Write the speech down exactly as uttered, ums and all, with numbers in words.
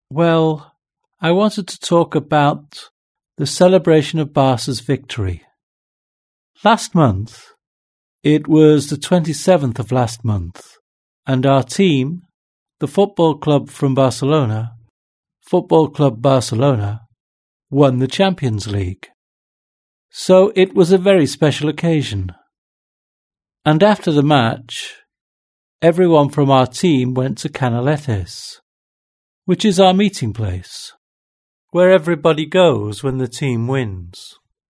Well, I wanted to talk about the celebration of Barca's victory. Last month, it was the twenty-seventh of last month, and our team, the football club from Barcelona, Football Club Barcelona, won the Champions League. So it was a very special occasion. And after the match, everyone from our team went to Canaletes, which is our meeting place, where everybody goes when the team wins.